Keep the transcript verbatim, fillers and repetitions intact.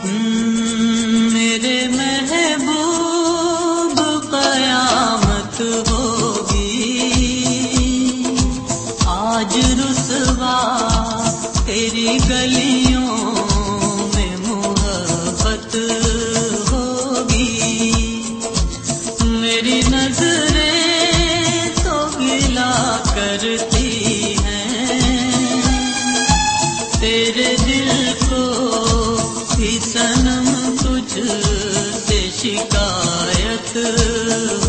मेरे महबूब कयामत होगी, आज रुसवा तेरी गलियों में मोहब्बत होगी। मेरी नजरें तो गिला करती हैं, तेरे दिल को भी सनम तुझसे शिकायत